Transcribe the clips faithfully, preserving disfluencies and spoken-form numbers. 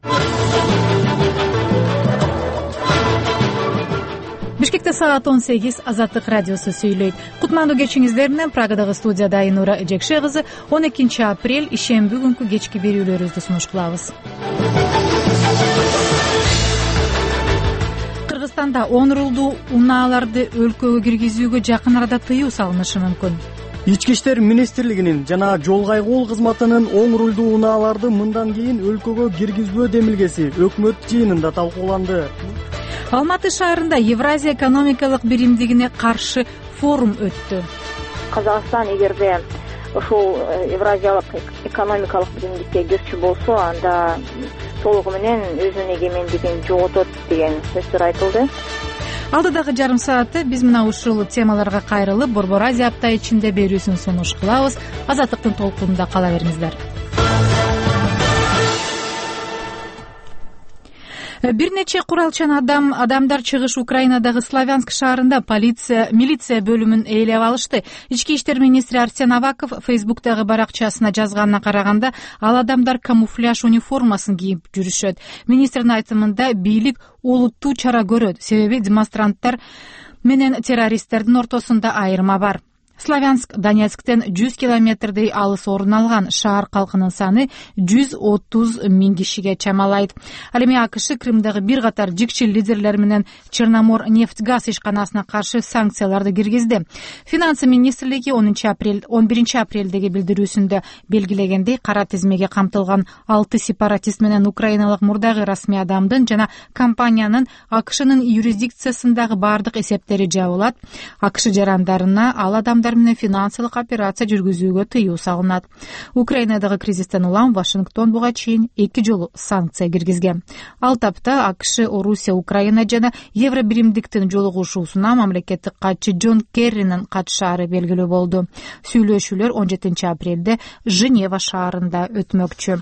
Бишкекте саат он сегиз. Азаттык радиосу сүйлөйт. Кутмандуу кечиңиздер менен Прагадагы студияда Айнура Жекше кызы. он экинчи апрель ишемби күнкү кечки берүүлөрүбүздү сунуш кылабыз. Кыргызстанда оңрулдуу унааларды өлкөгө киргизүүгө жакын арада тыюу салынышы мүмкүн. Ички иштер министрлигинин жана жол кайгоол кызматынын оң рулдуу унааларды мындан кийин өлкөгө киргизбөө демилгеси өкмөт жыйынында талкууланды. Алматы шаарында Евразия экономикалык биримдигине каршы форум өттү. Казакстан эгерде ушул Евразиялык экономикалык биримдикке кирчү болсо, анда толугу менен өзүнүн эгемендигин жоготот деген сөздөр айтылды. Алдыдагы жарым саатты биз мына ушул темаларга кайрылып, Борбор Азия апта ичинде берүүсүн сунуш кылабыз. Азаттыктын толкунунда кала бериңиздер. Бир нече куралчан адам адамдар чыгыш Украинадагы Славянск шаарында полиция милиция бөлүмүн ээлеп алышты. Ички иштер министри Арсен Аваков Фейсбуктагы баракчасына жазганына караганда, ал адамдар камуфляж униформасын кийип жүрүшөт. Министрдин айтымында бийлик олуттуу чара көрөт, себеби демонстранттар менен террористтердин ортосунда айырма бар. Славянск Донецктен жүз километрдей алыс орун алган. Шаар калкынын саны жүз отуз миң кишиге чамалайт. Ал эми АКШ Крымдагы бир катар жикчил лидерлер менен Черномор нефть-газ ишканасына каршы санкцияларды киргизди. Финансы министрлиги он биринчи апрелдеги билдирүүсүндө белгилегендей, кара тизмеге камтылган алты сепаратист менен украиналык мурдагы расмий адамдын жана компаниянын АКШнын юрисдикциясындагы бардык эсептери жабылат. АКШ жарандарына ал адамдар менен финансылык операция жүргүзүүгө тыюу салынат. Украинадагы кризистен улам Вашингтон буга чейин эки жолу санкция киргизген. Ал тапта АКШ, Орусия, Украина жана Евро биримдиктин жолугушуусуна мамлекеттик катчы Джон Керринин катышаары белгилүү болду. Сүйлөшүүлөр он жетинчи апрелде Женева шаарында өтмөкчү.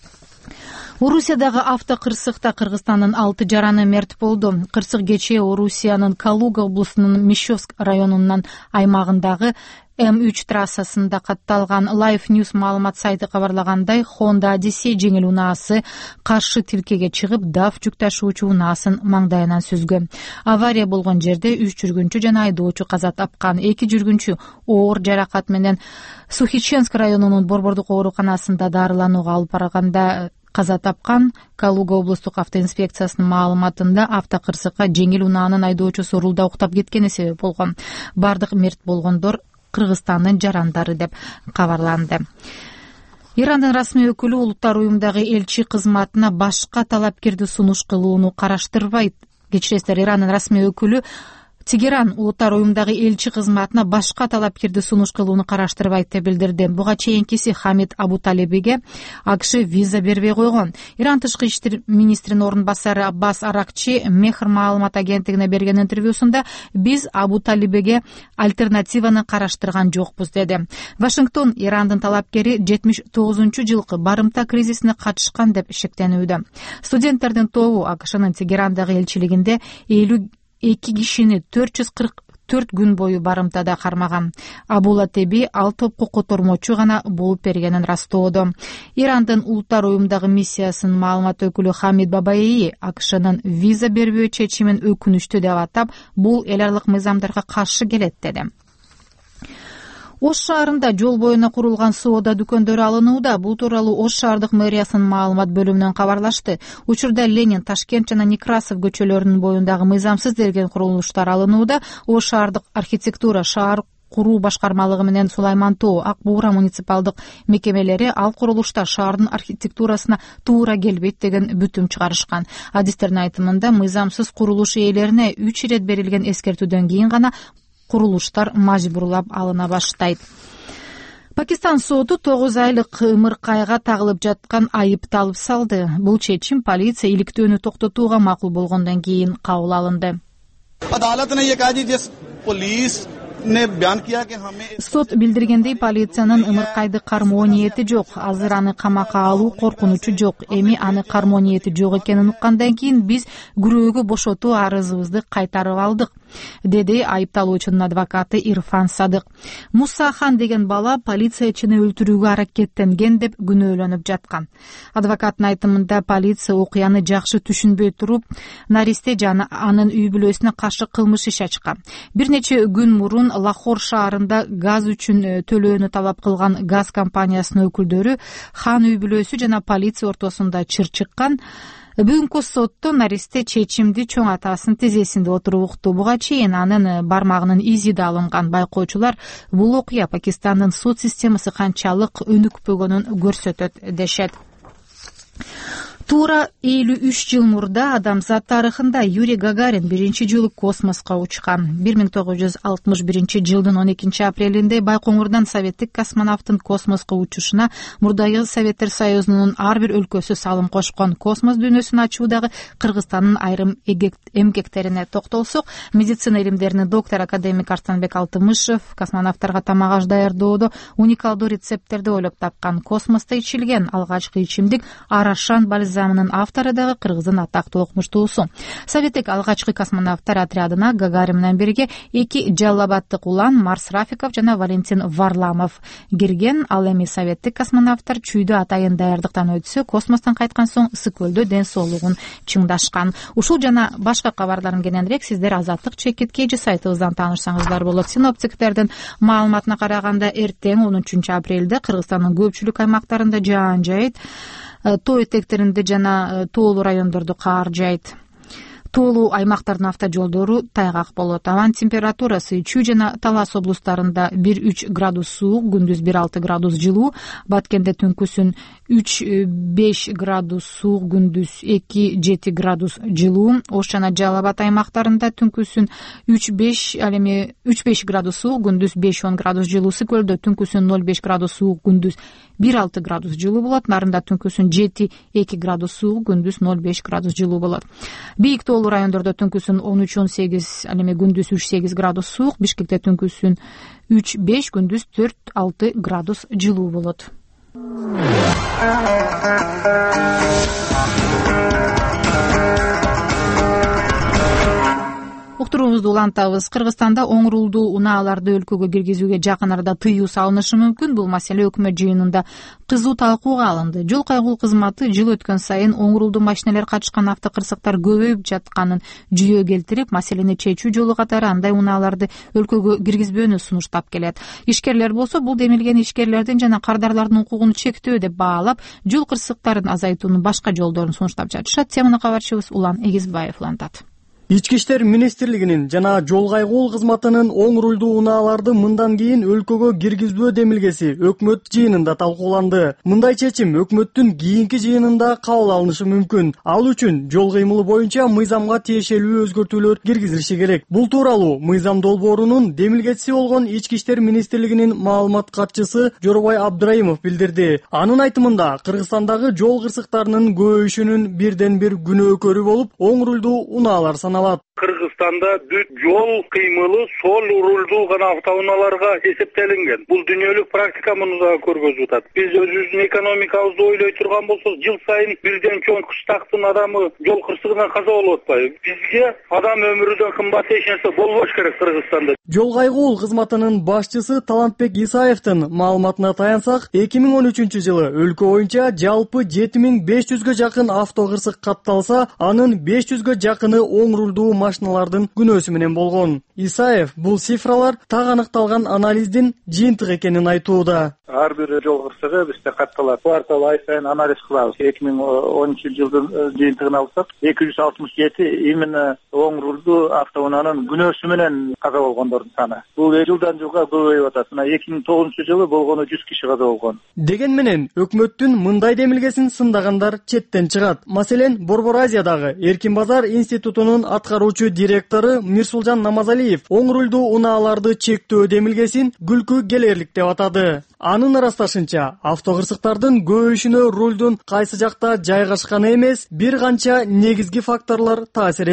Орусиядагы автокырсыкта Кыргызстандын алты жараны мерт болду. Кырсык кечээ Орусиянын Калуга облусунун Мещовск районунун аймагындагы эм үч трассасында катталган. Life News маалымат сайты кабарлагандай, Honda Odyssey жеңил унаасы каршы тилкеге чыгып, даф жүк ташуучу унаасын маңдайынан сүзгөн. Авария болгон жерде үч жүргүнчү жана айдоочу каза тапкан. Эки жүргүнчү оор жаракат менен Сухиченск районунун Борбордук ооруканасында дарыланууга алып барганда каза тапкан. Калуга облустук автоинспекциясынын маалыматында автокырсыкка жеңил унаанын айдоочусу рулда уктап кеткени себеп болгон. Бардык мерт болгондор Кыргызстандын жарандары деп кабарланды. Ирандын расмий өкүлү Улуттар уюмдагы элчи кызматына башка талапкерди сунуш кылууну караштырбайт. Кечиресиздер, Ирандын расмий өкүлү Тегеран Улуттар уюмдагы элчи кызматына башка талапкерди сунуш кылууну караштырбайт деп билдирди. Буга чейинкиси Хамид Абуталибиге АКШ виза бербей койгон. Иран тышкы иштер министринин орун басары Аббас Аракчи Мехр маалымат агенттигине берген интервьюсунда биз Абуталибиге альтернативаны караштырган жокпуз деди. Вашингтон Ирандын талапкери жетимиш тогузунчу жылкы барымта кризисине катышкан деп шектенүүдө. Студенттердин тобу АКШнын Тегерандагы элчилигинде элүү эки кишини төрт жүз кырк төрт күн бою барымтада кармаган. Абула Теби ал топко котормочу гана болуп бергенин растоодо. Ирандын Улуттар уюмдагы миссиясынын маалымат өкүлү Хамид Бабаи АКШнын виза бербөө чечимин өкүнүчтүү деп атап, бул эл аралык мыйзамдарга каршы келет деди. Ош шаарында жол боюна курулган соода дүкөндөрү алынууда. Бул тууралуу Ош шаардык мэриясынын маалымат бөлүмүнөн кабарлашты. Учурда Ленин, Ташкент жана Некрасов көчөлөрүнүн боюндагы мыйзамсыз делген курулуштар алынууда. Ош шаардык архитектура, шаар куруу башкармалыгы менен Сулайман Тоо, Ак Буура муниципалдык мекемелери ал курулуштар шаардын архитектурасына туура келбейт деген бүтүм чыгарышкан. Адистердин айтымында, мыйзамсыз курулуш ээлерине үч ирет берилген эскертүүдөн кийин гана курулуштар мажбурлап алына баштайт. Пакистан соту тогуз айлык ымыркайга тагылып жаткан айыпты алып салды. Бул чечим полиция иликтөөнү токтотууга макул болгондон кийин кабыл алынды. Сот билдиргендей, полициянын ымыркайды кармоо ниети жок. Азыр аны камакка алуу коркунучу жок. Эми аны кармоо ниети жок экенин уккандан кийин биз күрөөгө бошотуу арызыбызды кайтарып алдык. деди айыпталуучунун адвокаты Ирфан Садык. Мусахан деген бала полициячыны өлтүрүүгө аракеттенген деп күнөөлөнүп жаткан. Адвокаттын айтымында полиция окуяны жакшы түшүнбөй туруп, наристе жана анын үй бүлөсүнө каршы кылмыш иш ачкан. Бир нече күн мурун Лахор шаарында газ үчүн төлөөнү талап кылган газ компаниясынын өкүлдөрү Хан үй бүлөсү жана полиция ортосунда чыр чыккан. Бүгүнкү сотто наристе чечимди чоң атасынын тизесинде отуруп укту. Буга чейин анын бармагынын изи да алынган. Байкоочулар бул окуя Пакистандын сот системасы канчалык өнүкпөгөнүн көрсөтөт дешет. Туура элүү үч жыл мурда адамзат тарыхында Юрий Гагарин биринчи жолу космоско учкан. бир миң тогуз жүз алтымыш биринчи жылдын он экинчи апрелинде Байкоңурдан советтик космонавттын космоско учушуна мурдагы Советтер Союзунун ар бир өлкөсү салым кошкон. Космос дүйнөсүн ачуудагы Кыргызстандын айрым эмкектерине токтолсок, медицина илимдеринин доктору академик Арстанбек Алтымышев космонавттарга тамак аш даярдоодо уникалдуу рецепттерди ойлоп тапкан. Космосто ичилген алгачкы ичимдик Арашан бальзам замынын автору дагы кыргыздын атактуу окумуштуусу. Советтик алгачкы космонавттар отрядына Гагарин менен бирге эки жаллабаттык улан Марс Рафиков жана Валентин Варламов кирген. Ал эми советтик космонавттар чүйдө атайын даярдыктан өтсө, космостон кайткан соң ысык көлдө ден соолугун чыңдашкан. Ушул жана башка кабарларын кененирээк сиздер Азаттык чекит кей жи сайтыбыздан таанышсаңыздар болот. Синоптиктердин маалыматына караганда эртең он үчүнчү апрелде Кыргызстандын көпчүлүк аймактарында жаан жайт, тоо этектеринде жана тоолуу райондордо каар жайт. Тоолуу аймактардын автожолдору тайгак болот. Абанын температурасы Чүй жана Талас облустарында бир үч градус суук, күндүз бир алты градус жылуу, Баткенде түнкүсүн үч беш градус суук, күндүз эки жети градус жылуу, Ош жана Жалал Абад аймактарында түнкүсүн үч беш ал эми үч беш градус суук, күндүз беш он градус жылуу, Ысык көлдө түнкүсүн ноль беш градус суук, күндүз бир алты градус жылуу болот, Нарында түнкүсүн жети эки градус суук, күндүз ноль беш градус жылуу болот. Бийик тоолуу райондордо түнкүсүн он үч он сегиз, ал эми күндүз үч сегиз градус суук, Бишкекте түнкүсүн үч беш, күндүз төрт алты градус жылуу болот. Уктуруубузду улантабыз. Кыргызстанда оң рулдуу унааларды өлкөгө киргизүүгө жакын арада тыюу салынышы мүмкүн. Бул маселе өкмөт жыйынында кызуу талкууга алынды. Жол кайгул кызматы жыл өткөн сайын оң рулдуу машинелер катышкан автокырсыктар көбөйүп жатканын жүйө келтирип, маселени чечүү жолу катары андай унааларды өлкөгө киргизбөөнү сунуштап келет. Ишкерлер болсо бул демилген ишкерлердин жана кардарлардын укугун чектөө деп баалап, жол кырсыктарын азайтуунун башка жолдорун сунуштап жатышат. Теманы кабарчыбыз Улан Эгизбаев улантат. Ички иштер министрлигинин жана жол кайгул кызматынын оң рулдуу унааларды мындан кийин өлкөгө киргизбөө демилгеси өкмөт жыйынында талкууланды. Мындай чечим өкмөттүн кийинки жыйынында кабыл алынышы мүмкүн. Ал үчүн жол кыймылы боюнча мыйзамга тиешелүү өзгөртүүлөр киргизилиши керек. Бул тууралуу мыйзам долбоорунун демилгечиси болгон Ички иштер министрлигинин маалымат катчысы Жоробай Абдыраимов билдирди. Анын айтымында Кыргызстандагы жол кырсыктарынын көбөйүшүнүн бирден бир күнөөкөрү болуп оң рулдуу унаалар саналат. Кыргызстанда бүт жол кыймылы сол рулдуу гана автоунааларга эсептелинген. Бул дүйнөлүк практика муну да көргөзүп атат. Биз өзүбүздүн экономикабызды ойлой турган болсок, жыл сайын бирден чоң кыштактын адамы жол кырсыгынан каза болуп атпайбы? Бизге адам өмүрүнөн кымбат эч нерсе болбош керек Кыргызстанда. Жол кайгул кызматынын башчысы Талантбек Исаевдин маалыматына таянсак, эки миң он үчүнчү жылы өлкө боюнча жалпы жети миң беш жүзгө жакын автокырсык катталса, анын беш жүзгө жакыны оң рулдуу машиналардын күнөөсү менен болгон. Исаев бул цифралар так аныкталган анализдин жыйынтыгы экенин айтууда. Ар бир жол кырсыгы бизде катталат. Квартал ай сайын анализ кылабыз. эки миң онунчу жылдын жыйынтыгын алсак, эки жүз алтымыш жети именно оң рулдуу автоунаанын күнөөсү менен каза болгондордун саны. Бул жылдан жылга көбөйүп атат. Мына эки миң тогузунчу жылы болгону жүз киши каза болгон. Деген менен өкмөттүн мындай демилгесин сындагандар четтен чыгат. Маселен, Борбор Азиядагы Эркин Базар институтунун аткаруучу директору Мирсулжан Намазалиев оң рулдуу унааларды чектөө демилгесин күлкү келерлик деп атады. Анын ырасташынча, автокырсыктардын көбөйүшүнө рулдун кайсы жакта жайгашканы эмес, бир канча негизги факторлор таасир этет.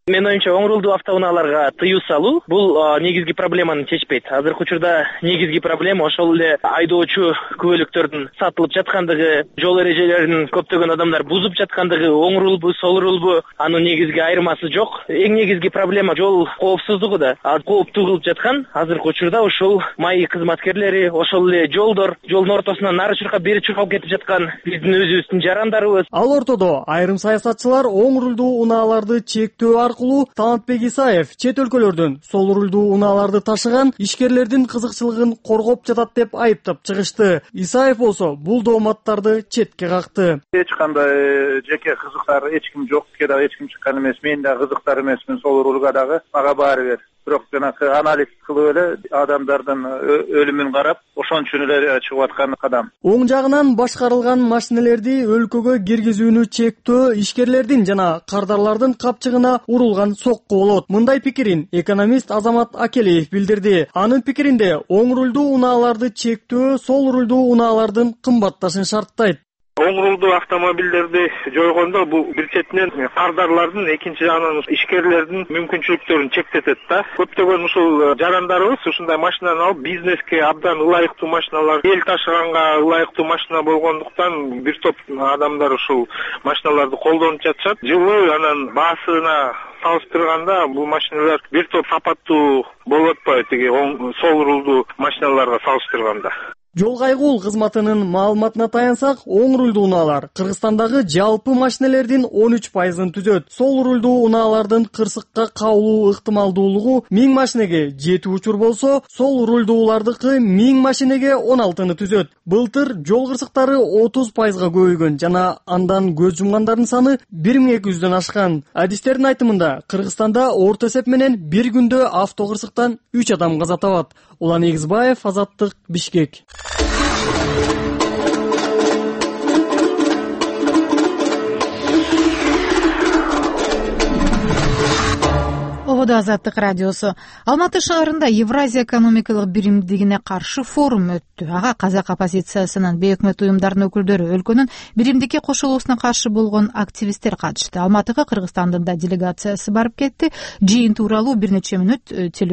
Менин оюмча оң рулдуу автоунааларга тыюу салуу бул негизги проблеманы чечпейт. Азыркы учурда негизги проблема ошол эле айдоочу күбөлүктөрдүн сатылып жаткандыгы, жол эрежелерин көптөгөн адамдар бузуп жаткандыгы. Оң рулбу, сол рулбу, анын негизги айырмасы жок. Эң негизги проблема жол коопсуздугу да. Ал кооптуу кылып жаткан азыркы учурда ошол маи кызматкерлери, ошол эле жолдор, жолдун ортосунан нары чуркап, бери чуркап кетип жаткан биздин өзүбүздүн жарандарыбыз. Ал ортодо айрым саясатчылар оң рулдуу унааларды чектөө аркылуу Талантбек Исаев чет өлкөлөрдөн сол рулдуу унааларды ташыган ишкерлердин кызыкчылыгын коргоп жатат деп айыптап чыгышты. Исаев болсо бул дооматтарды четке какты. Эч кандай жеке кызыктар эч ким жок, кеде эч ким чыккан эмес. Мен да кызыктар эмесмин сол рулга дагы. Мага баары бер. Бирок жанагы анализ кылып эле адамдардын өлүмүн карап, ошон үчүн эле чыгып аткан кадам. Оң жагынан башкарылган машинелерди өлкөгө киргизүүнү чектөө ишкерлердин жана кардарлардын капчыгына урулган сокку болот. Мындай пикирин экономист Азамат Акелиев билдирди. Анын пикиринде оң рулдуу унааларды чектөө сол рулдуу унаалардын кымбатташын шарттайт. Оң рулдуу автомобилдерди жойгондо бул бир четинен кардарлардын, экинчи жагынан ишкерлердин мүмкүнчүлүктөрүн чектетет да. Көптөгөн ушул жарандарыбыз ушундай машинаны алып бизнеске абдан ылайыктуу машиналар, эл ташыганга ылайыктуу машина болгондуктан бир топ адамдар ушул машиналарды колдонуп жатышат. Жылы анан баасына салыштырганда бул машиналар бир топ сапаттуу болуп атпайбы тиги оң сол рулдуу машиналарга салыштырганда. Жол кайгуул кызматынын маалыматына таянсак, оң рулдуу унаалар Кыргызстандагы жалпы машинелердин он үч пайызын түзөт. Сол рулдуу унаалардын кырсыкка кабылуу ыктымалдуулугу миң машинеге жети учур болсо, сол рулдуулардыкы миң машинеге он алтыны түзөт. Былтыр жол кырсыктары отуз пайызга көбөйгөн жана андан көз жумгандардын саны бир миң эки жүздөн ашкан. Адистердин айтымында, Кыргызстанда орто эсеп менен бир күндө автокырсыктан үч адам каза табат. Улан Эгизбаев, Азаттык, Бишкек. Ободо Азаттык радиосу. Алматы шаарында Евразия экономикалык биримдигине каршы форум өттү. Ага казак оппозициясынын бейөкмөт уюмдарынын өкүлдөрү, өлкөнүн биримдикке кошулуусуна каршы болгон активисттер катышты. Алматыга Кыргызстандын да делегациясы барып кетти. Жыйын тууралуу бир нече мүнөт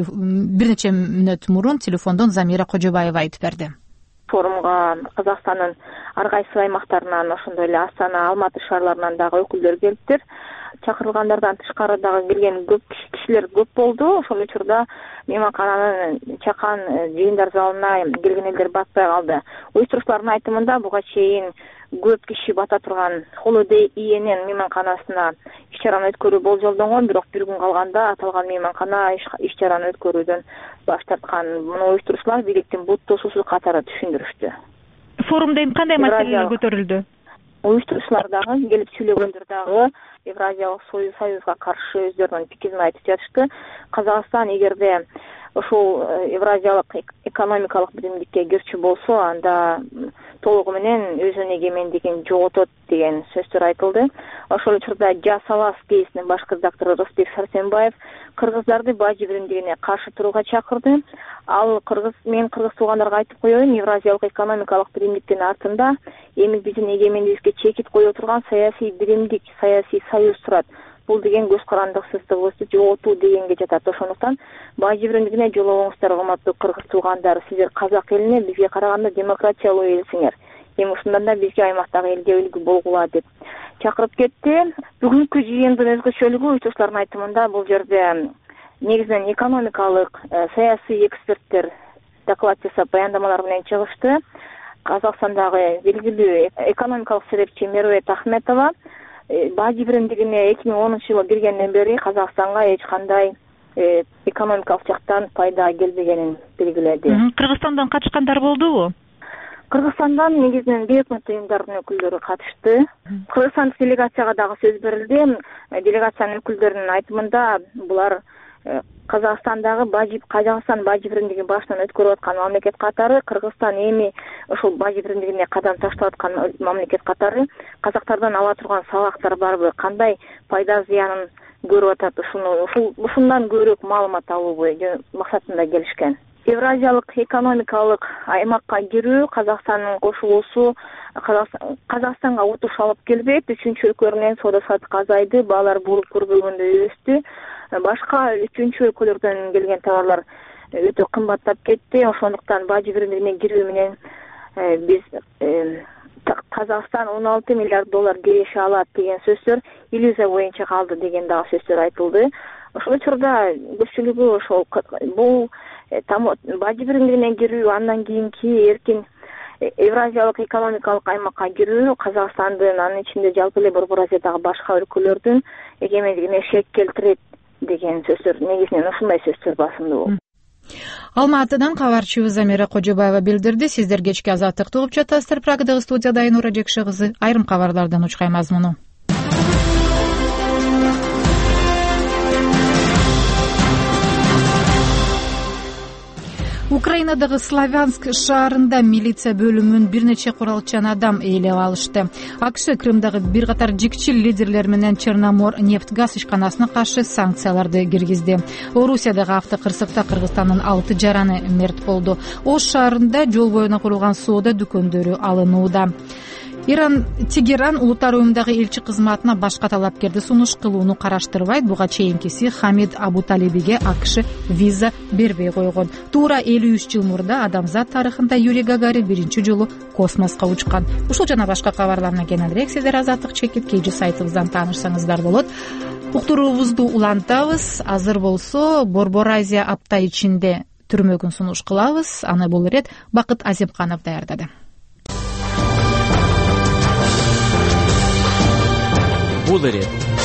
бир нече мүнөт мурун телефондон Замира Кожобаева айтып берди. Форумга Казакстандын ар кайсы аймактарынан, ошондой эле Астана, Алматы шаарларынан дагы өкүлдөр келиптир. Чакырылгандардан тышкары дагы келген көп кишилер көп болду. Ошол учурда мейманкананын чакан жыйындар залына келген элдер батпай калды. Уюштуруучулардын айтымында буга чейин көп киши бата турган Holiday Inn'нин мейманканасына иш-чараны өткөрүү болжолдонгон, бирок бир күн калганда аталган мейманкана иш-чараны өткөрүүдөн баш тарткан. Муну уюштуруучулар бийликтин бут тосуусу катары түшүндүрүштү. Форумда эми кандай маселелер көтөрүлдү? Уюштуруучулар дагы келип сүйлөгөндөр дагы Евразиялык союзга каршы өздөрүнүн пикирин айтып жатышты. Казакстан эгерде ошол Евразиялык экономикалык биримдикке кирчү болсо, анда толугу менен өзүнүн эгемендигин жоготот деген сөздөр айтылды. Ошол учурда Жасалас кейсинин баш редактору Рысбек Сарсенбаев кыргыздарды бажы биримдигине каршы турууга чакырды. Ал кыргыз мен кыргыз туугандарга айтып коеюн, Евразиялык экономикалык биримдиктин артында эми биздин эгемендигибизге чекит кое турган саясий биримдик, саясий союз турат. Бул деген көз карандыксыздыгыбызды жоготуу дегенге жатат. Ошондуктан бажы биримдигине жолобоңуздар, урматтуу кыргыз туугандар. Сиздер казак элине бизге караганда демократиялуу элсиңер. Эми ушундан да бизге аймактагы элге үлгү болгула деп чакырып кетти. Бүгүнкү жыйындын өзгөчөлүгү уюштуруучулардын айтымында бул жерде негизинен экономикалык, саясий эксперттер доклад жасап баяндамалар менен чыгышты. Казакстандагы белгилүү экономикалык серепчи Мерует Ахметова бажы биримдигине эки миң онунчу жылы киргенден бери Казакстанга эч кандай экономикалык жактан пайда келбегенин белгиледи. Кыргызстандан катышкандар болдубу? Кыргызстандан негизинен бейөкмөт уюмдардын өкүлдөрү катышты. Кыргызстандык делегацияга дагы сөз берилди. Делегациянын өкүлдөрүнүн айтымында булар Казакстандагы бажы Казакстан бажы биримдигин башынан өткөрүп аткан мамлекет катары, Кыргызстан эми ошол бажы биримдигине кадам таштап аткан мамлекет катары казактардан ала турган салыктар барбы, кандай пайда зыянын көрүп атат, ушуну ушундан көбүрөөк маалымат алуу максатында келишкен. Евразиялык экономикалык аймакка кирүү, Казакстандын кошулуусу Казакстанга отуш алып келбейт. Үчүнчү өлкөлөр менен соода саттык азайды, баалар бул көрбөгөндөй өстү. Башка үчүнчү өлкөлөрдөн келген товарлар өтө кымбаттап кетти. Ошондуктан бажы биримдерине кирүү менен биз Казакстан он алты миллиард доллар киреше алат деген сөздөр иллюзия боюнча калды деген дагы сөздөр айтылды. Ошол учурда көпчүлүгү ошол бул бажы биримдерине кирүү, андан кийинки эркин Евразиялык экономикалык аймакка кирүү Казакстандын, анын ичинде жалпы эле Борбор Азиядагы башка өлкөлөрдүн эгемендигине шек келтирет деген сөздөр, негизинен ушундай сөздөр басымдуу. Алматыдан кабарчыбыз Замира Кожобаева билдирди. Сиздер кечки Азаттыкты угуп жатасыздар. Прагадагы студияда Айнура Жекши кызы. Айрым кабарлардан учкай мазмуну. Украинадагы Славянск шаарында милиция бөлүмүн бир нече куралчан адам ээлеп алышты. АКШ Крымдагы бир катар жикчил лидерлер менен Черномор нефть газ ишканасына каршы санкцияларды киргизди. Орусиядагы автокырсыкта Кыргызстандын алты жараны мерт болду. Ош шаарында жол боюна курулган соода дүкөндөрү алынууда. Иран Тегеран улуттар уюмундагы элчи кызматына башка талапкерди сунуш кылууну караштырбайт. Буга чейинкиси Хамид Абуталибиге АКШ виза бербей койгон. Туура элүү үч жыл мурда адамзат тарыхында Юрий Гагарин биринчи жолу космоско учкан. Ушул жана башка кабарларына кененирээк сиздер Азаттык чекит кейжи сайтыбыздан таанышсаңыздар болот. Уктуруубузду улантабыз. Азыр болсо Борбор Азия апта ичинде түрмөгүн сунуш кылабыз. Аны бул ирет Бакыт Азимканов даярдады. Бул ирет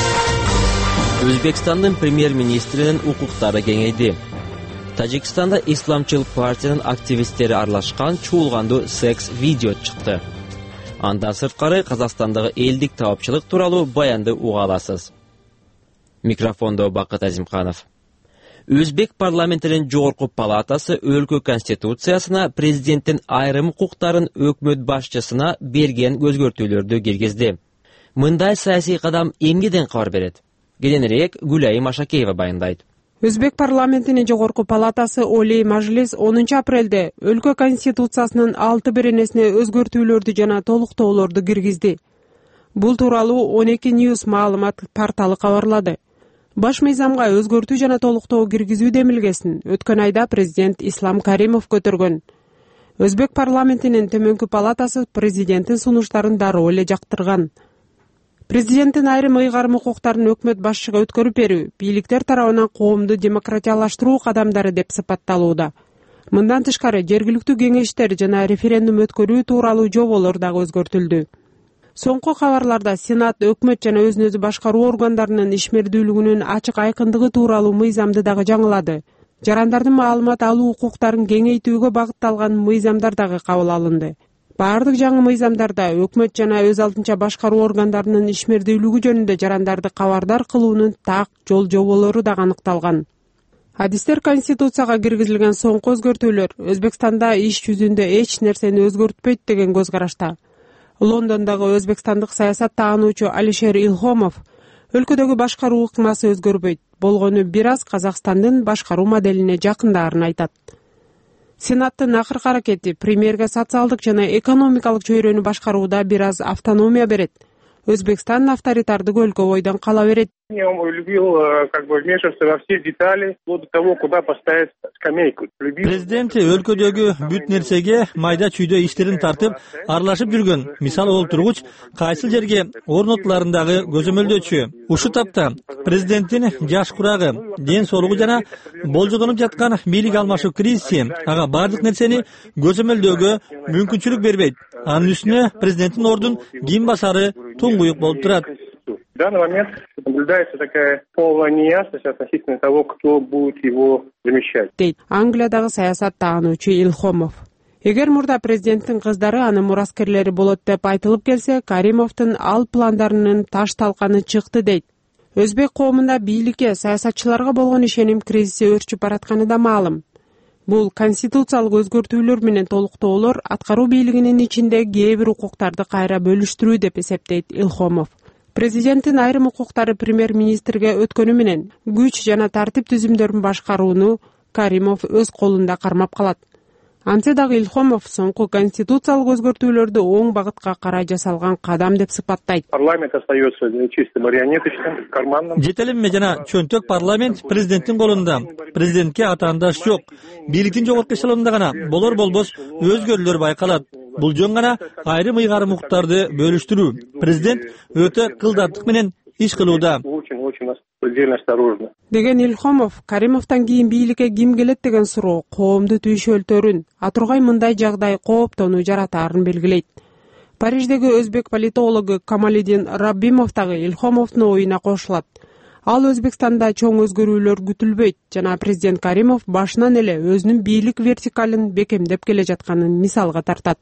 Өзбекстандын премьер-министринин укуктары кеңейди. Тажикстанда исламчыл партиянын активисттери аралашкан чуулгандуу секс видео чыкты. Анда сырткары Казакстандагы элдик таапчылык тууралуу баянды уга аласыз. Микрофондо Бакыт Азимканов. Өзбек парламентинин жогорку палатасы өлкө конституциясына президенттин айрым укуктарын өкмөт башчысына берген өзгөртүүлөрдү киргизди. Мындай саясий кадам эмнеден кабар берет? Кененирээк Гүлайым Ашакеева баяндайт. Өзбек парламентинин жогорку палатасы Олий Мажлис онунчу апрелде өлкө конституциясынын алты беренесине өзгөртүүлөрдү жана толуктоолорду киргизди. Бул тууралуу он эки News маалымат порталы кабарлады. Баш мыйзамга өзгөртүү жана толуктоо киргизүү демилгесин өткөн айда президент Ислам Каримов көтөргөн. Өзбек парламентинин төмөнкү палатасы президенттин сунуштарын дароо эле жактырган. Президенттин айрым ыйгарым укуктарын өкмөт башчыга өткөрүп берүү бийликтер тарабынан коомду демократиялаштыруу кадамдары деп сыпатталууда. Мындан тышкары жергиликтүү кеңештер жана референдум өткөрүү тууралуу жоболор дагы өзгөртүлдү. Соңку кабарларда Сенат өкмөт жана өзүн өзү башкаруу органдарынын ишмердүүлүгүнүн ачык айкындыгы тууралуу мыйзамды дагы жаңылады. Жарандардын маалымат алуу укуктарын кеңейтүүгө багытталган мыйзамдар дагы кабыл алынды. Баардык жаңы мыйзамдарда өкмөт жана өз алдынча башкаруу органдарынын ишмердүүлүгү жөнүндө жарандарды кабардар кылуунун так жол жоболору дагы аныкталган. Адистер конституцияга киргизилген соңку өзгөртүүлөр Өзбекстанда иш жүзүндө эч нерсени өзгөртпөйт деген көз карашта. Лондондогу өзбекстандык саясат таануучу Алишер Илхомов өлкөдөгү башкаруу ыкмасы өзгөрбөйт, болгону бир аз Казакстандын башкаруу моделине жакындаарын айтат. Сенаттын акыркы аракети премьерге социалдык жана экономикалык чөйрөнү башкарууда бир аз автономия берет. Өзбекстан авторитардык өлкө бойдон кала берет. Я любил как бы вмешиваться во все детали, вплоть до того, куда поставить скамейку. Президент өлкөдөгү бүт нерсеге майда чүйдө иштерин тартып, аралашып жүргөн. Мисалы олтургуч кайсыл жерге орнотуларындагы көзөмөлдөөчү. Ушул тапта президенттин жаш курагы, ден соолугу жана болжолдонуп жаткан бийлик алмашуу кризиси ага бардык нерсени көзөмөлдөөгө мүмкүнчүлүк бербейт. Анын үстүнө президенттин ордун ким басары туңгуюк болуп турат. В данный момент наблюдается такая полная неясность относительно того, кто будет его замещать. Дейт Англиядагы саясат таануучу Илхомов. Эгер мурда президенттин кыздары анын мураскерлери болот деп айтылып келсе, Каримовдун ал пландарынын таш талканы чыкты дейт. Өзбек коомунда бийликке, саясатчыларга болгон ишеним кризиси өрчүп баратканы да маалым. Бул конституциялык өзгөртүүлөр менен толуктоолор аткаруу бийлигинин ичинде кээ бир укуктарды кайра бөлүштүрүү деп эсептейт Илхомов. Президенттин айрым укуктары премьер-министрге өткөнү менен күч жана тартип түзүмдөрүн башкарууну Каримов өз колунда кармап калат. Антсе дагы Илхомов соңку конституциялык өзгөртүүлөрдү оң багытка карай жасалган кадам деп сыпаттайт. Парламент остается чисто марионеточным, карманным. Жетелемме жана чөнтөк парламент президенттин колунда. Президентке атаандаш жок. Бийликтин жогорку эшелонунда гана болор болбос өзгөрүүлөр байкалат. Бул жөн гана айрым ыйгарым укуктарды бөлүштүрүү. Президент өтө кылдаттык менен иш кылууда. Деген Илхомов, Каримовтан кийин бийликке ким келет деген суроо коомду түйшөлтөрүн, а тургай мындай жагдай кооптонуу жаратаарын белгилейт. Париждеги өзбек политологу Камалидин Раббимов дагы Илхомовдун оюна кошулат. Ал Өзбекстанда чоң өзгөрүүлөр күтүлбөйт жана президент Каримов башынан эле өзүнүн бийлик вертикалын бекемдеп келе жатканын мисалга тартат.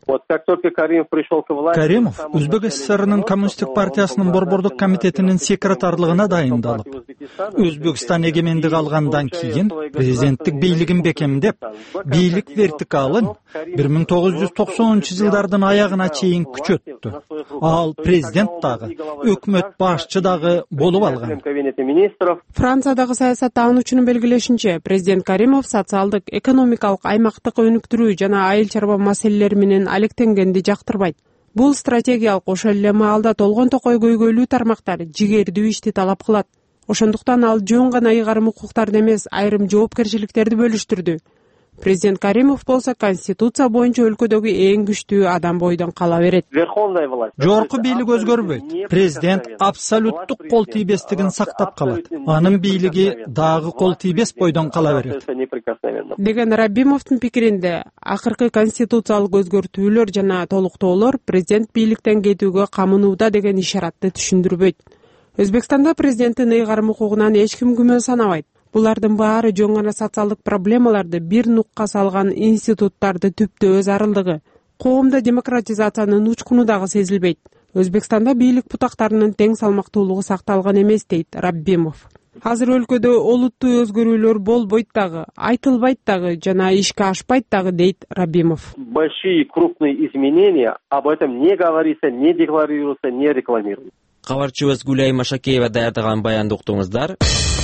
Каримов Өзбек ССРнын Коммунисттик партиясынын борбордук комитетинин секретарлыгына дайындалып, Өзбекстан эгемендик алгандан кийин президенттик бийлигин бекемдеп, бийлик вертикалын бир миң тогуз жүз токсонунчу жылдардын аягына чейин күчөттү. Ал президент дагы, өкмөт башчы дагы болуп алган. Франциядагы саясат таануучунун белгилешинче, президент Каримов социалдык, экономикалык, аймактык өнүктүрүү жана айыл чарба маселелери менен алектенгенди жактырбайт. Бул стратегиялык ошол эле маалда толгон токой көйгөйлүү тармактар жигердүү ишти талап кылат. Ошондуктан ал жөн гана ыйгарым укуктарды эмес, айрым жоопкерчиликтерди бөлүштүрдү. Президент Каримов болсо конституция боюнча өлкөдөгү эң күчтүү адам бойдон кала берет. Жогорку бийлик өзгөрбөйт. Президент абсолюттук кол тийбестигин сактап калат. Анын бийлиги дагы кол тийбес бойдон кала берет. Деген Раббимовдун пикиринде, акыркы конституциялык өзгөртүүлөр жана толуктоолор президент бийликтен кетүүгө камынууда деген ишаратты түшүндүрбөйт. Өзбекстанда президенттин ыйгарым укугунан эч ким күмөн санабайт. Булардын баары жөн гана социалдык проблемаларды бир нукка салган институттарды түптөө өз арылдыгы. Коомдо демократизациянын учкуну дагы сезилбейт. Өзбекстанда бийлик бутактарынын тең салмактуулугу сакталган эмес дейт Раббимов. Азыр өлкөдө олуттуу өзгөрүүлөр болбойт дагы, айтылбайт дагы жана ишке ашпайт дагы дейт Раббимов. Большие крупные изменения, об этом не говорится, не декларируется, не рекламируется. Кабарчыбыз Гүлай Машакеева даярдаган баянды уктуңуздар.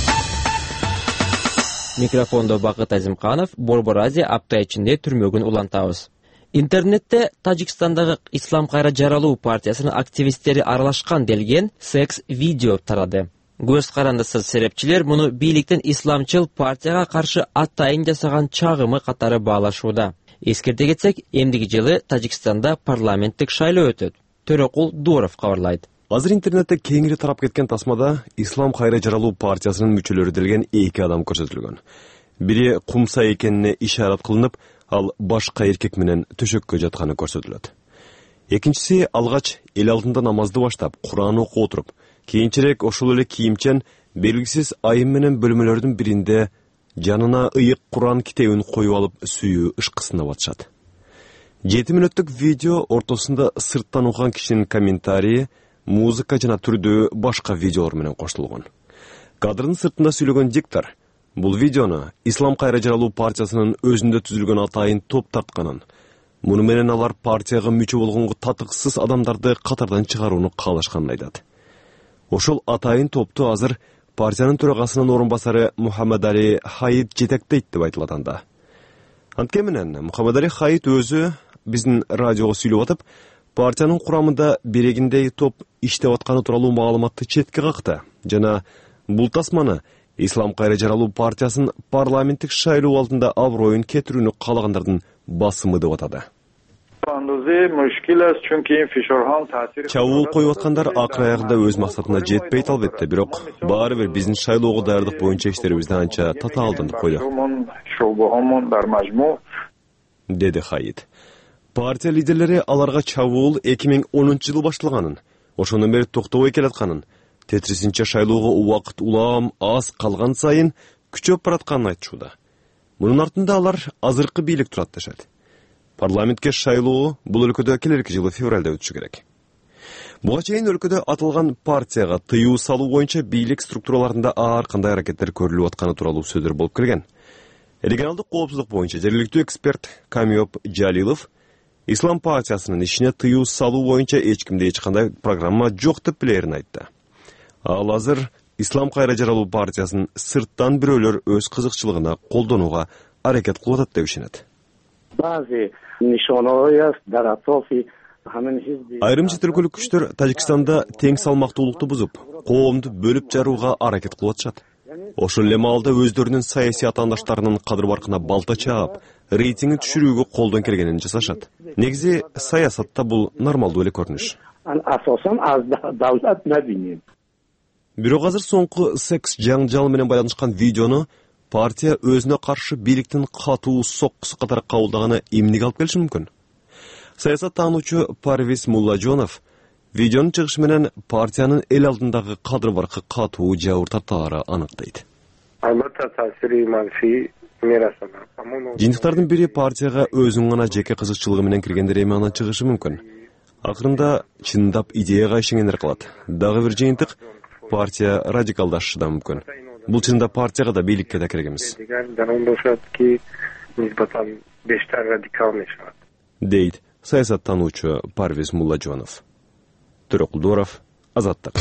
Микрофондо Бакыт Азимканов, Борбор Азия апта ичинде түрмөгүн улантабыз. Интернетте Тажикстандагы Ислам кайра жаралуу партиясынын активисттери аралашкан делген секс-видео тарады. Көз карандысыз серепчилер муну бийликтен исламчыл партияга каршы атайын жасаган чагымы катары баалашууда. Эскерте кетсек, эмдиги жылы Тажикстанда парламенттик шайлоо өтөт. Төрөкул Дуров кабарлайт. Азыр интернетте кеңири тарап кеткен тасмада Ислам кайра жаралуу партиясынын мүчөлөрү делген эки адам көрсөтүлгөн. Бири кумса экенине ишарат кылынып, ал башка эркек менен төшөккө жатканы көрсөтүлөт. Экинчиси алгач эл алдында намазды баштап, Куран окуп отуруп, кийинчерээк ошол эле кийимчен белгисиз айым менен бөлмөлөрдүн биринде жанына ыйык Куран китебин коюп алып сүйүү ышкысына батышат. жети мүнөттүк видео ортосунда сырттан окуган кишинин комментарийи, музыка жана түрдүү башка видеолор менен коштолгон. Кадрдын сыртында сүйлөгөн диктор бул видеону Ислам кайра жаралуу партиясынын өзүндө түзүлгөн атайын топ тартканын, муну менен алар партияга мүчө болгонго татыксыз адамдарды катардан чыгарууну каалашканын айтат. Ошол атайын топту азыр партиянын төрагасынын орун басары Мухаммад Али Хаид жетектейт деп айтылат анда. Анткени менен Мухаммад Али Хаид өзү биздин радиого сүйлөп атып, партиянын курамында берегиндей топ иштеп атканы тууралуу маалыматты четке какты жана бул тасманы Ислам кайра жаралуу партиясын парламенттик шайлоо алдында аброюн кетирүүнү каалагандардын басымы деп атады. Чабуул коюп аткандар акыр аягында өз максатына жетпейт албетте, бирок баары бир биздин шайлоого даярдык боюнча иштерибизди анча татаалдандырып койду, деди Хаид. Партия лидерлери аларга чабуул эки миң онунчу жылы башталганын, ошондон бери токтобой келатканын, тетирисинче шайлоого убакыт улам аз калган сайын күчөп баратканын айтышууда. Мунун артында алар азыркы бийлик турат дешет. Парламентке шайлоо бул өлкөдө келерки жылы февралда өтүшү керек. Буга чейин өлкөдө аталган партияга тыюу салуу боюнча бийлик структураларында ар кандай аракеттер көрүлүп атканы тууралуу сөздөр болуп келген. Регионалдык коопсуздук боюнча жергиликтүү эксперт Камиоп Жалилов Ислам партиясынын ишине тыюу салуу боюнча эч кимде эч кандай программа жок деп билерин айтты. Ал азыр Ислам кайра жаралуу партиясын сырттан бирөөлөр өз кызыкчылыгына колдонууга аракет кылып атат деп ишенет. Айрым чет өлкөлүк күчтөр Тажикстанда тең салмактуулукту бузуп, коомду бөлүп жарууга аракет кылып атышат. Ошол эле маалда өздөрүнүн саясий атаандаштарынын кадыр баркына балта чаап, рейтингин түшүрүүгө колдон келгенин жасашат. Негизи саясатта бул нормалдуу эле көрүнүш. Бирок азыр соңку секс жаңжал менен байланышкан видеону партия өзүнө каршы бийликтин катуу соккусу катары кабылдаганы эмнеге алып келиши мүмкүн? Саясат таануучу Парвиз Муллажонов видеонун чыгышы менен партиянын эл алдындагы кадыр баркы катуу жабыр тартаары аныктайт. Жыйынтыктардын бири партияга өзүнүн гана жеке кызыкчылыгы менен киргендер эми анан чыгышы мүмкүн. Акырында чындап идеяга ишенгендер калат. Дагы бир жыйынтык партия радикалдашышы да мүмкүн. Бул чында партияга да бийликке да керек эмес. Дейт саясаттануучу Парвиз Муллажонов. Төрөкулдуров, Азаттык.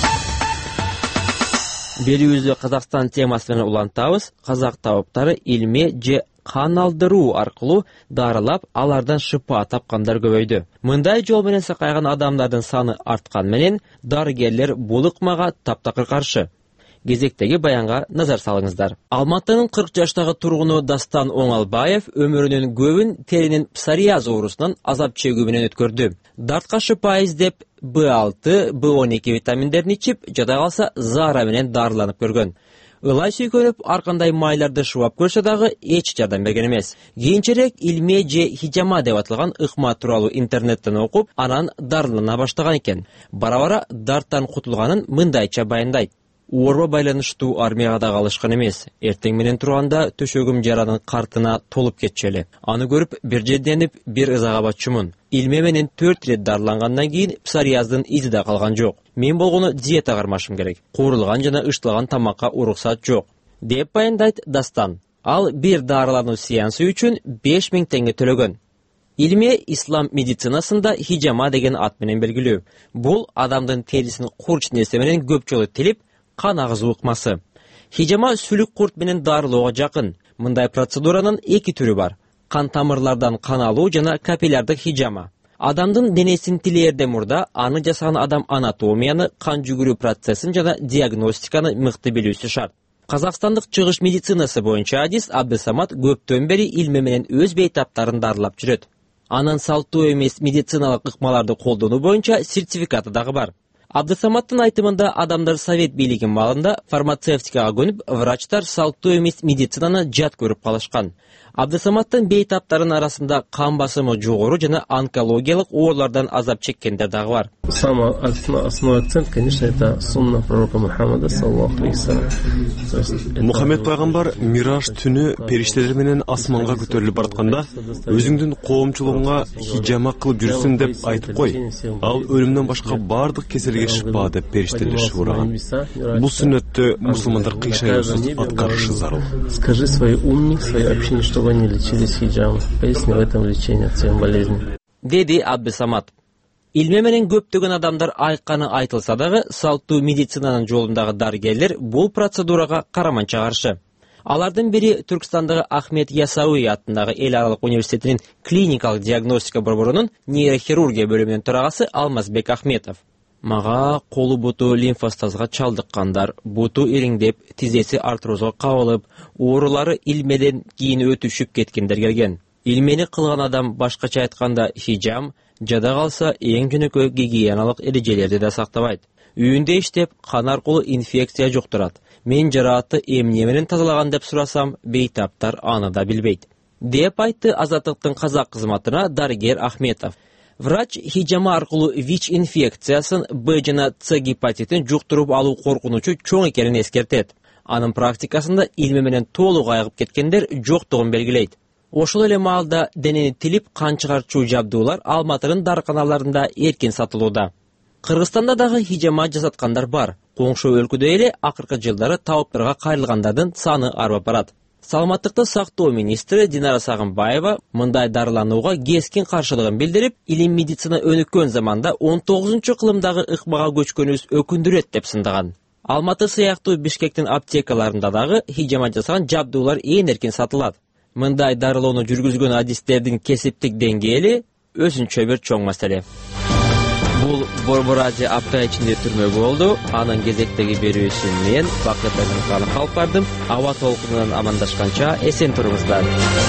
Берүүбүздү Казакстан темасы менен улантабыз. Казак табыптары илме же кан алдыруу аркылуу дарылап, алардан шыпа тапкандар көбөйдү. Мындай жол менен сакайган адамдардын саны арткан менен дарыгерлер бул ыкмага таптакыр каршы. Кезектеги баянга назар салыңыздар. Алматынын кырк жаштагы тургуну Дастан Оңалбаев өмүрүнүн көбүн теринин псориаз оорусунан азап чегүү менен өткөрдү. Дартка шыпа издеп бэ алты, бэ он эки витаминдерин ичип, жада калса Зара менен дарыланып көргөн. Ылай сүйкөнүп, аркандай майларды шубап көрсө дагы эч жардам берген эмес. Кийинчерээк илме же хижама деп аталган ыкма тууралуу интернеттен окуп, анан дарылана баштаган экен. Бара-бара дарттан кутулганын мындайча баяндайт. Оорба байланыштуу армияга да калышкан эмес. Эртең менен турганда төшөгүм жаранын картына толуп кетчү. Аны көрүп бир жедденип, бир ызага батчумун. Илме менен төрт рет дарылангандан кийин псориаздын изи да калган жок. Мен болгону диета кармашым керек. Куурулган жана ышталган тамакка уруксат жок, деп баяндайт Дастан. Ал бир дарылануу сеансы үчүн беш миң теңге төлөгөн. Илме ислам медицинасында хижама деген ат менен белгилүү. Бул адамдын терисин курч нерсе менен көп жолу тилип, кан агызуу ыкмасы. Хижама сүлүк курт менен дарылоого жакын. Мындай процедуранын эки түрү бар. Кан тамырлардан кан алуу жана капиллярдык хижама. Адамдын денесин тилээрден мурда аны жасаган адам анатомияны, кан жүгүрүү процессин жана диагностиканы мыкты билүүсү шарт. Казакстандык чыгыш медицинасы боюнча адис Абдысамат көптөн бери илме менен өз бейтаптарын дарылап жүрөт. Анын салттуу эмес медициналык ыкмаларды колдонуу боюнча сертификаты дагы бар. Абдысаматтын айтымында адамдар совет бийлигин маалында фармацевтикага көнүп, врачтар салттуу эмес медицинаны жат көрүп калышкан. Абдысаматтын бейтаптарынын арасында кан басымы жогору жана онкологиялык оорулардан азап чеккендер дагы бар. Самый основной акцент, конечно, это сунна пророка Мухаммада саллаллаху алейхи ва саллям. Мухаммед пайгамбар мираж түнү периштелер менен асманга көтөрүлүп баратканда өзүңдүн коомчулугуңа хижама кылып жүрсүң деп айтып кой. Ал өлүмдөн башка бардык кеселге шыпа деп периштелер шуураган. Бул сүннөттү мусулмандар кыйшайсыз аткарышы зарыл. Скажи своей умме, своей общине, чтобы они лечились хиджамой. Поясни в этом лечении от всех болезней. Деди Абдысамат. Илме менен көптөгөн адамдар айтканы айтылса дагы, салттуу медицинанын жолундагы дарыгерлер бул процедурага караманча каршы. Алардын бири Түркстандагы Ахмет Ясауи атындагы эл аралык университетинин клиникалык диагностика борборунун нейрохирургия бөлүмүнүн төрагасы Алмазбек Ахметов. Мага колу буту лимфостазга чалдыккандар, буту ириңдеп, тизеси артрозго кабылып, оорулары илмеден кийин өтүшүп кеткендер келген. Илмени кылган адам башкача айтканда хижам, жада калса эң жөнөкөй гигиеналык эрежелерди да сактабайт. Үйүндө иштеп, кан аркылуу инфекция жуктурат. Мен жараатты эмне менен тазалаган деп сурасам, бейтаптар аны да билбейт, деп айтты Азаттыктын казак кызматына дарыгер Ахметов. Врач хижама аркылуу ВИЧ инфекциясын, Б жана С гепатитин жуктуруп алуу коркунучу чоң экенин эскертет. Анын практикасында илме менен толук айыгып кеткендер жоктугун белгилейт. Ошол эле маалда денени тилип кан чыгарчуу жабдуулар Алматынын дарыканаларында эркин сатылууда. Кыргызстанда дагы хижама жасаткандар бар. Коңшу өлкөдө эле акыркы жылдары табыптарга кайрылгандардын саны арбап барат. Саламаттыкты сактоо министри Динара Сагынбаева мындай дарыланууга кескин каршылыгын билдирип, илим медицина өнүккөн заманда он тогузунчу кылымдагы ыкмага көчкөнүбүз өкүндүрөт деп сындаган. Алматы сыяктуу Бишкектин аптекаларында дагы хижама жасаган жабдуулар ээн эркин сатылат. Мындай дарылоону жүргүзгөн адистердин кесиптик деңгээли өзүнчө бир чоң маселе. Бул Борбор Азия апта ичинде түрмө болду. Анын кезектеги берүүсүн мен Бакыт Айныканов алып бардым. Аба толкунунан амандашканча эсен туруңуздар.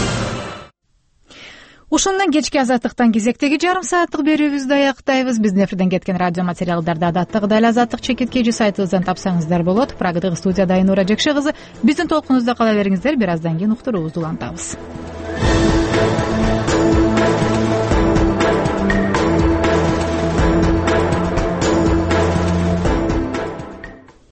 Ушундан кечки азаттыктан кезектеги жарым сааттык берүүбүздү аяктайбыз. Биздин эфирден кеткен радио материалдарды адаттагы эле азаттык чекиткечи сайтыбыздан тапсаңыздар болот. Прагдагы студияда Айнура Жекше кызы. Биздин толкунубузда кала бериңиздер. Бир аздан кийин уктуруубузду улантабыз.